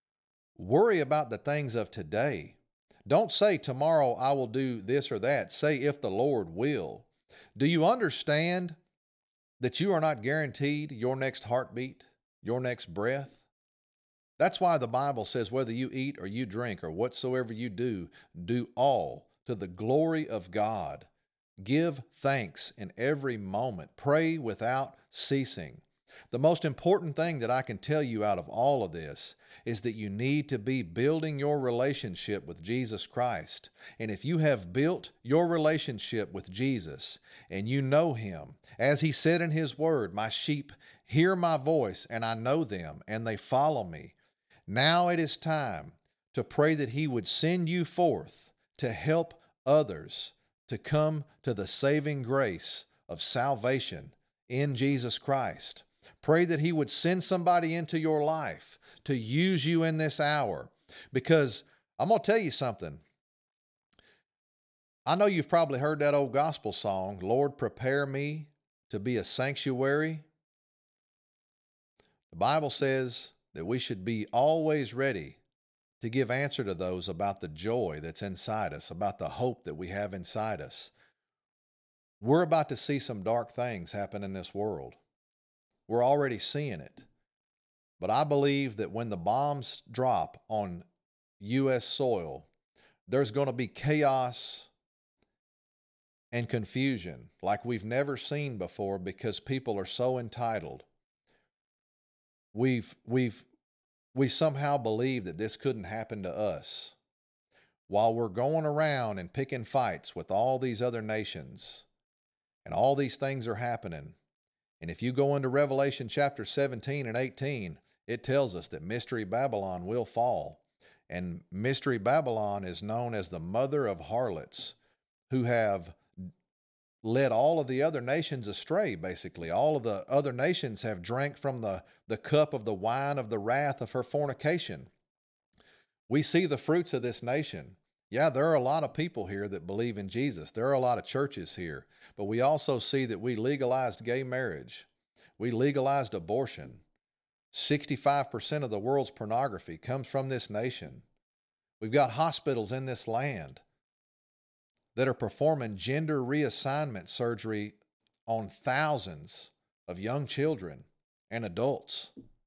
Worry about the things of today. Don't say tomorrow I will do this or that. Say if the Lord will. Do you understand that you are not guaranteed your next heartbeat, your next breath? That's why the Bible says whether you eat or you drink or whatsoever you do, do all to the glory of God. Give thanks in every moment. Pray without ceasing. The most important thing that I can tell you out of all of this is that you need to be building your relationship with Jesus Christ. And if you have built your relationship with Jesus and you know him, as he said in his word, my sheep hear my voice and I know them and they follow me. Now it is time to pray that he would send you forth to help others to come to the saving grace of salvation in Jesus Christ. Pray that he would send somebody into your life to use you in this hour. Because I'm going to tell you something. I know you've probably heard that old gospel song, Lord, prepare me to be a sanctuary. The Bible says that we should be always ready to give answer to those about the joy that's inside us, about the hope that we have inside us. We're about to see some dark things happen in this world. We're already seeing it. But I believe that when the bombs drop on U.S. soil, there's going to be chaos and confusion like we've never seen before, because people are so entitled. We somehow believe that this couldn't happen to us, while we're going around and picking fights with all these other nations, and all these things are happening. And if you go into Revelation chapter 17 and 18, it tells us that Mystery Babylon will fall. And Mystery Babylon is known as the mother of harlots, who have led all of the other nations astray, basically. All of the other nations have drank from the cup of the wine of the wrath of her fornication. We see the fruits of this nation. Yeah, there are a lot of people here that believe in Jesus. There are a lot of churches here. But we also see that we legalized gay marriage. We legalized abortion. 65% of the world's pornography comes from this nation. We've got hospitals in this land that are performing gender reassignment surgery on thousands of young children and adults.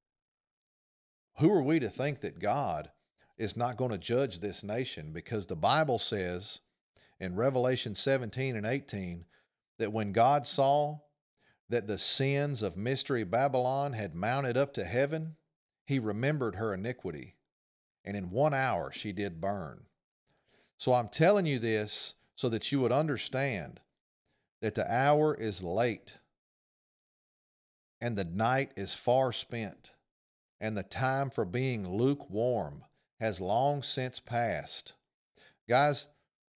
Who are we to think that God is not going to judge this nation? Because the Bible says in Revelation 17 and 18 that when God saw that the sins of Mystery Babylon had mounted up to heaven, he remembered her iniquity, and in 1 hour she did burn. So I'm telling you this so that you would understand that the hour is late, and the night is far spent, and the time for being lukewarm has long since passed. Guys,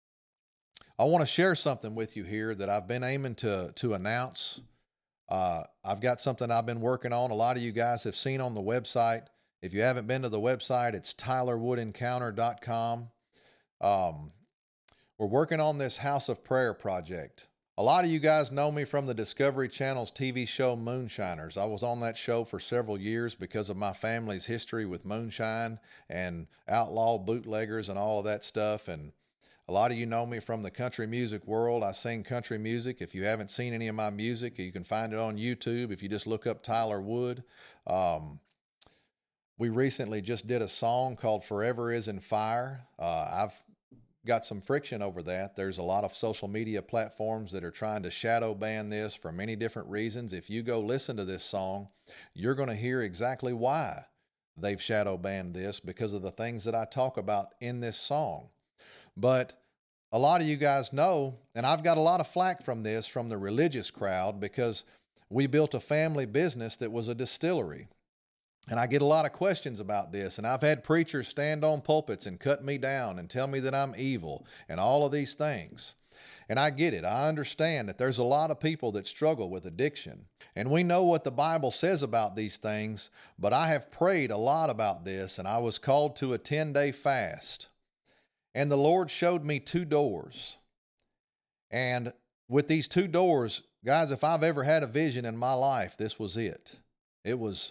I want to share something with you here that I've been aiming to announce. I've got something I've been working on. A lot of you guys have seen on the website. If you haven't been to the website, it's tylerwoodencounter.com. We're working on this House of Prayer project. A lot of you guys know me from the Discovery Channel's TV show Moonshiners. I was on that show for several years because of my family's history with moonshine and outlaw bootleggers and all of that stuff. And A lot of you know me from the country music world. I sing country music. If you haven't seen any of my music, you can find it on YouTube if you just look up Tyler Wood. We recently just did a song called Forever Is in Fire. I've got some friction over that. There's a lot of social media platforms that are trying to shadow ban this for many different reasons. If you go listen to this song, you're going to hear exactly why they've shadow banned this, because of the things that I talk about in this song. But a lot of you guys know, and I've got a lot of flack from this from the religious crowd, because we built a family business that was a distillery. And I get a lot of questions about this, and I've had preachers stand on pulpits and cut me down and tell me that I'm evil and all of these things. And I get it. I understand that there's a lot of people that struggle with addiction. And we know what the Bible says about these things, but I have prayed a lot about this, and I was called to a 10-day fast. And the Lord showed me 2 doors. And with these 2 doors, guys, if I've ever had a vision in my life, this was it. It was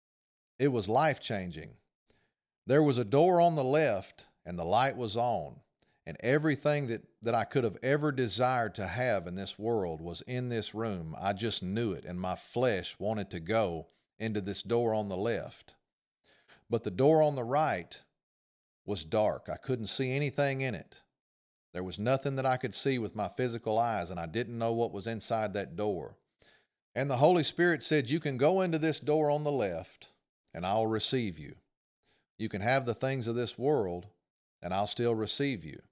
life-changing. There was a door on the left, and the light was on, and everything that I could have ever desired to have in this world was in this room. I just knew it, and my flesh wanted to go into this door on the left. But the door on the right was dark. I couldn't see anything in it. There was nothing that I could see with my physical eyes, and I didn't know what was inside that door. And the Holy Spirit said, you can go into this door on the left, and I'll receive you. You can have the things of this world, and I'll still receive you.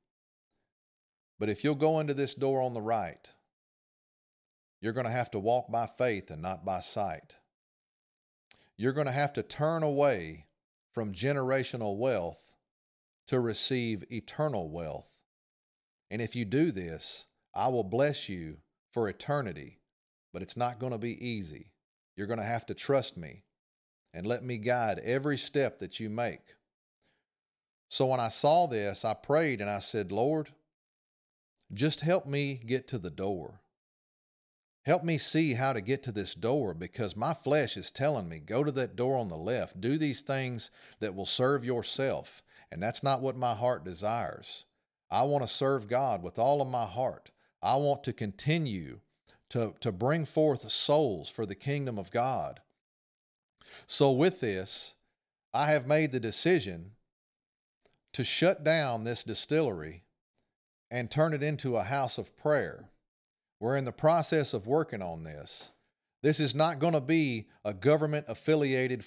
But if you'll go into this door on the right, you're going to have to walk by faith and not by sight. You're going to have to turn away from generational wealth to receive eternal wealth. And if you do this, I will bless you for eternity, but it's not going to be easy. You're going to have to trust me and let me guide every step that you make. So when I saw this, I prayed and I said, Lord, just help me get to the door. Help me see how to get to this door, because my flesh is telling me, go to that door on the left. Do these things that will serve yourself. And that's not what my heart desires. I want to serve God with all of my heart. I want to continue to bring forth souls for the kingdom of God. So with this, I have made the decision to shut down this distillery and turn it into a house of prayer. We're in the process of working on this. This is not going to be a government-affiliated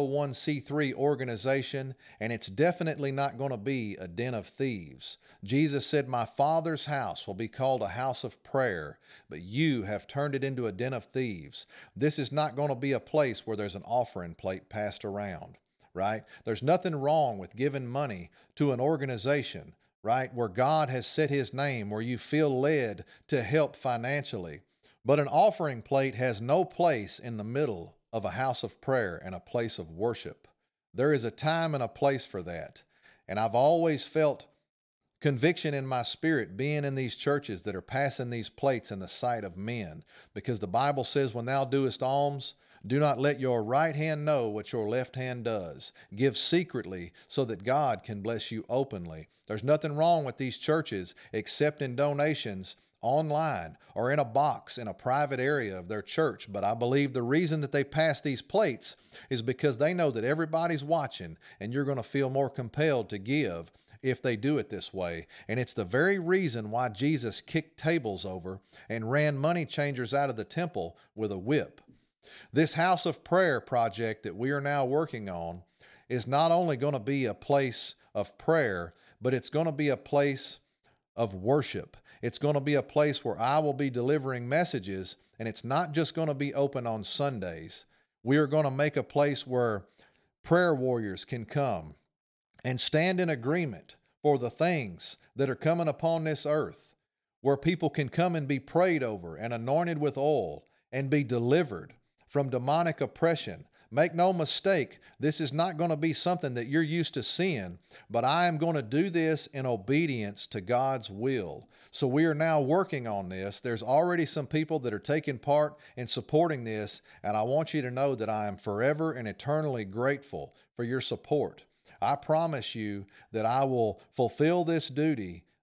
501c3 organization, and it's definitely not going to be a den of thieves. Jesus said, my Father's house will be called a house of prayer, but you have turned it into a den of thieves. This is not going to be a place where there's an offering plate passed around, right? There's nothing wrong with giving money to an organization, right, where God has set his name, where you feel led to help financially. But an offering plate has no place in the middle of a house of prayer and a place of worship. There is a time and a place for that. And I've always felt conviction in my spirit being in these churches that are passing these plates in the sight of men. Because the Bible says, when thou doest alms, do not let your right hand know what your left hand does. Give secretly so that God can bless you openly. There's nothing wrong with these churches accepting donations online or in a box in a private area of their church. But I believe the reason that they pass these plates is because they know that everybody's watching, and you're going to feel more compelled to give if they do it this way. And it's the very reason why Jesus kicked tables over and ran money changers out of the temple with a whip. This house of prayer project that we are now working on is not only going to be a place of prayer, but it's going to be a place of worship. It's going to be a place where I will be delivering messages, and it's not just going to be open on Sundays. We are going to make a place where prayer warriors can come and stand in agreement for the things that are coming upon this earth, where people can come and be prayed over and anointed with oil and be delivered from demonic oppression. Make no mistake, this is not going to be something that you're used to seeing, but I am going to do this in obedience to God's will. So we are now working on this. There's already some people that are taking part in supporting this, and I want you to know that I am forever and eternally grateful for your support. I promise you that I will fulfill this duty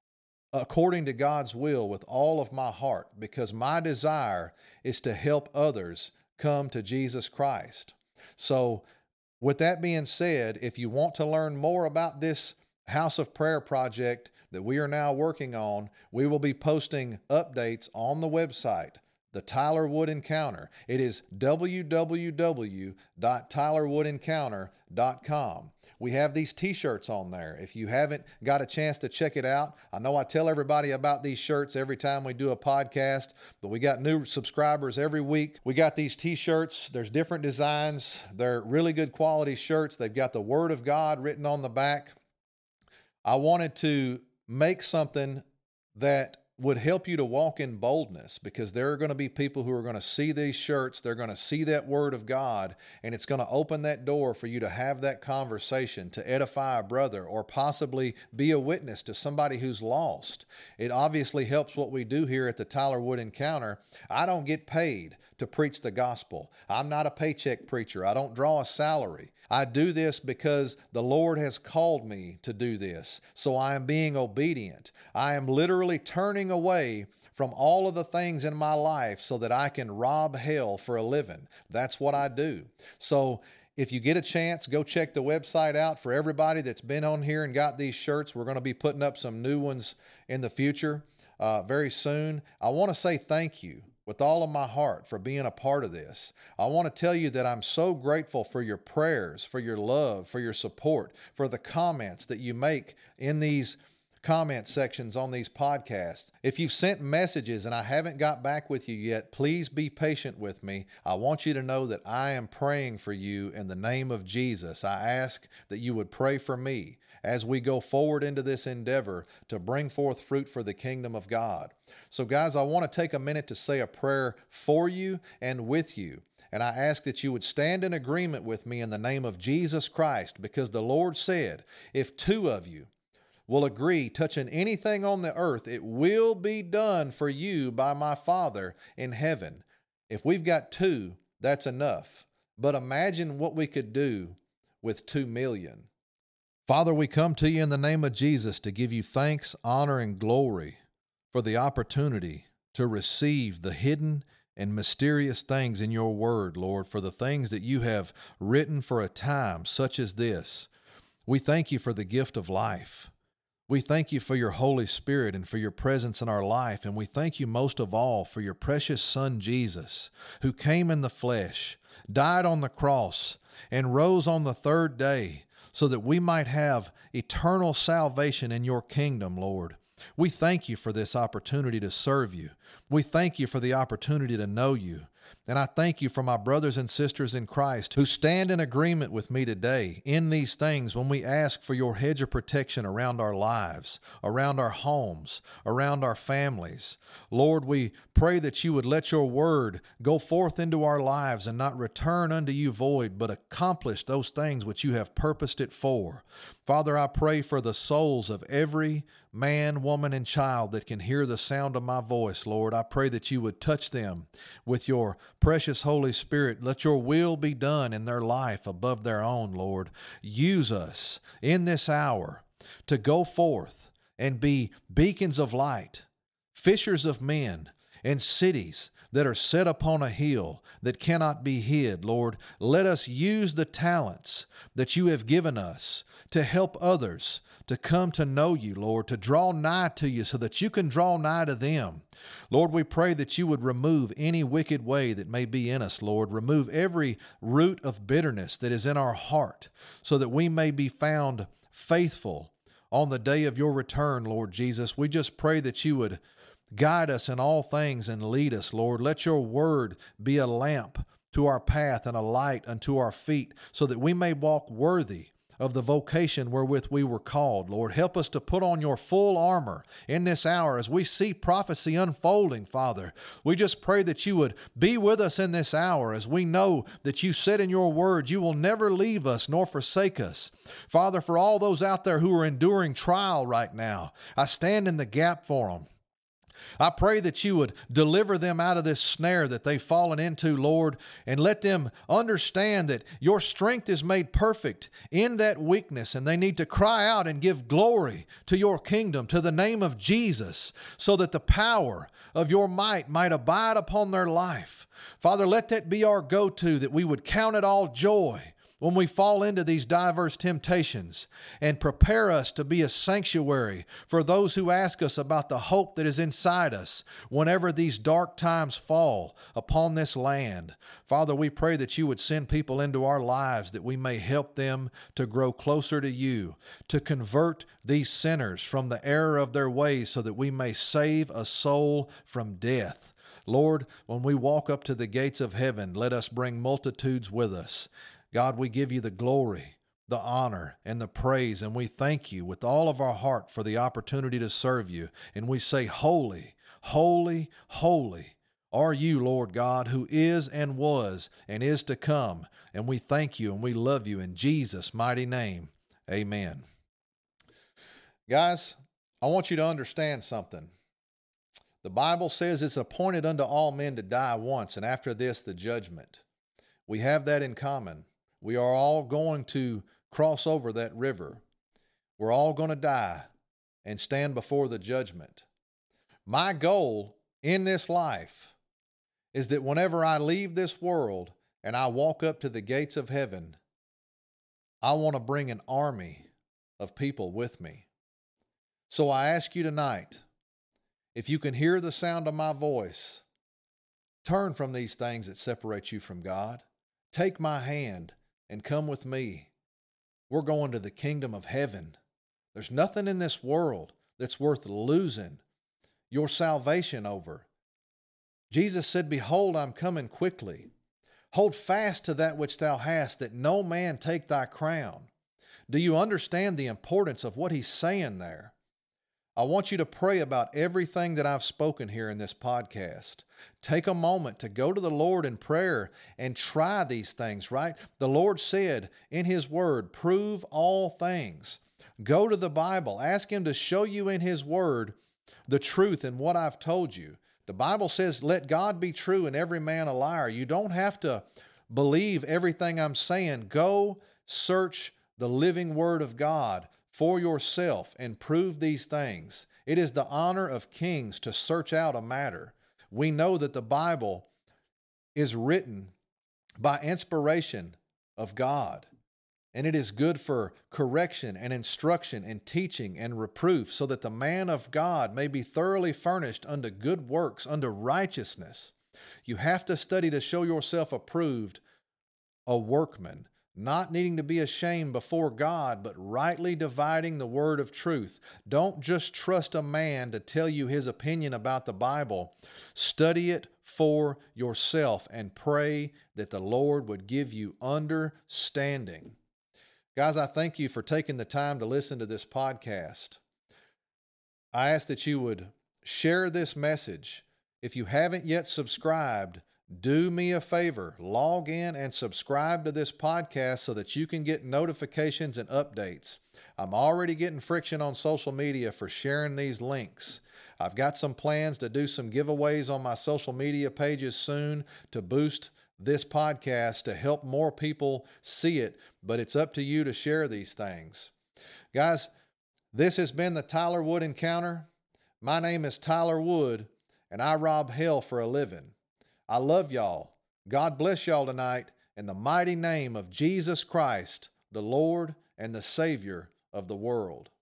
according to God's will with all of my heart, because my desire is to help others come to Jesus Christ. So with that being said, if you want to learn more about this House of Prayer project that we are now working on, we will be posting updates on the website, the Tyler Wood Encounter. It is www.tylerwoodencounter.com. We have these t-shirts on there. If you haven't got a chance to check it out, I know I tell everybody about these shirts every time we do a podcast, but we got new subscribers every week. We got these t-shirts. There's different designs. They're really good quality shirts. They've got the Word of God written on the back. I wanted to make something that would help you to walk in boldness, because there are going to be people who are going to see these shirts, they're going to see that Word of God, and it's going to open that door for you to have that conversation, to edify a brother, or possibly be a witness to somebody who's lost. It obviously helps what we do here at the Tyler Wood Encounter. I don't get paid to preach the gospel. I'm not a paycheck preacher. I don't draw a salary. I do this because the Lord has called me to do this. So I am being obedient. I am literally turning away from all of the things in my life so that I can rob hell for a living. That's what I do. So if you get a chance, go check the website out. For everybody that's been on here and got these shirts, we're going to be putting up some new ones in the future very soon. I want to say thank you with all of my heart for being a part of this. I want to tell you that I'm so grateful for your prayers, for your love, for your support, for the comments that you make in these comment sections on these podcasts. If you've sent messages and I haven't got back with you yet, please be patient with me. I want you to know that I am praying for you in the name of Jesus. I ask that you would pray for me as we go forward into this endeavor to bring forth fruit for the kingdom of God. So guys, I want to take a minute to say a prayer for you and with you. And I ask that you would stand in agreement with me in the name of Jesus Christ, because the Lord said, if two of you will agree touching anything on the earth, it will be done for you by my Father in heaven. If we've got two, that's enough. But imagine what we could do with 2 million. Father, we come to you in the name of Jesus to give you thanks, honor, and glory for the opportunity to receive the hidden and mysterious things in your word, Lord, for the things that you have written for a time such as this. We thank you for the gift of life. We thank you for your Holy Spirit and for your presence in our life, and we thank you most of all for your precious Son, Jesus, who came in the flesh, died on the cross, and rose on the third day, so that we might have eternal salvation in your kingdom, Lord. We thank you for this opportunity to serve you. We thank you for the opportunity to know you. And I thank you for my brothers and sisters in Christ who stand in agreement with me today in these things when we ask for your hedge of protection around our lives, around our homes, around our families. Lord, we pray that you would let your word go forth into our lives and not return unto you void, but accomplish those things which you have purposed it for. Father, I pray for the souls of every man, woman, and child that can hear the sound of my voice, Lord. I pray that you would touch them with your precious Holy Spirit. Let your will be done in their life above their own, Lord. Use us in this hour to go forth and be beacons of light, fishers of men, and cities that are set upon a hill that cannot be hid, Lord. Let us use the talents that you have given us to help others to come to know you, Lord, to draw nigh to you so that you can draw nigh to them. Lord, we pray that you would remove any wicked way that may be in us, Lord. Remove every root of bitterness that is in our heart so that we may be found faithful on the day of your return, Lord Jesus. We just pray that you would guide us in all things and lead us, Lord. Let your word be a lamp to our path and a light unto our feet so that we may walk worthy of the vocation wherewith we were called. Lord, help us to put on your full armor in this hour as we see prophecy unfolding, Father. We just pray that you would be with us in this hour as we know that you said in your word, you will never leave us nor forsake us. Father, for all those out there who are enduring trial right now, I stand in the gap for them. I pray that you would deliver them out of this snare that they've fallen into, Lord, and let them understand that your strength is made perfect in that weakness, and they need to cry out and give glory to your kingdom, to the name of Jesus, so that the power of your might abide upon their life. Father, let that be our go-to, that we would count it all joy when we fall into these diverse temptations, and prepare us to be a sanctuary for those who ask us about the hope that is inside us whenever these dark times fall upon this land. Father, we pray that you would send people into our lives that we may help them to grow closer to you, to convert these sinners from the error of their ways so that we may save a soul from death. Lord, when we walk up to the gates of heaven, let us bring multitudes with us. God, we give you the glory, the honor, and the praise, and we thank you with all of our heart for the opportunity to serve you. And we say, holy, holy, holy are you, Lord God, who is and was and is to come. And we thank you and we love you in Jesus' mighty name. Amen. Guys, I want you to understand something. The Bible says it's appointed unto all men to die once, and after this, the judgment. We have that in common. We are all going to cross over that river. We're all going to die and stand before the judgment. My goal in this life is that whenever I leave this world and I walk up to the gates of heaven, I want to bring an army of people with me. So I ask you tonight, if you can hear the sound of my voice, turn from these things that separate you from God. Take my hand and come with me. We're going to the kingdom of heaven. There's nothing in this world that's worth losing your salvation over. Jesus said, behold, I'm coming quickly. Hold fast to that which thou hast, that no man take thy crown. Do you understand the importance of what he's saying there? I want you to pray about everything that I've spoken here in this podcast. Take a moment to go to the Lord in prayer and try these things, right? The Lord said in His Word, prove all things. Go to the Bible. Ask Him to show you in His Word the truth in what I've told you. The Bible says, let God be true and every man a liar. You don't have to believe everything I'm saying. Go search the living Word of God for yourself and prove these things. It is the honor of kings to search out a matter. We know that the Bible is written by inspiration of God, and it is good for correction and instruction and teaching and reproof, so that the man of God may be thoroughly furnished unto good works, unto righteousness. You have to study to show yourself approved, a workman, not needing to be ashamed before God, but rightly dividing the word of truth. Don't just trust a man to tell you his opinion about the Bible. Study it for yourself and pray that the Lord would give you understanding. Guys, I thank you for taking the time to listen to this podcast. I ask that you would share this message. If you haven't yet subscribed, do me a favor, log in and subscribe to this podcast so that you can get notifications and updates. I'm already getting friction on social media for sharing these links. I've got some plans to do some giveaways on my social media pages soon to boost this podcast to help more people see it, but it's up to you to share these things. Guys, this has been the Tyler Wood Encounter. My name is Tyler Wood, and I rob hell for a living. I love y'all. God bless y'all tonight in the mighty name of Jesus Christ, the Lord and the Savior of the world.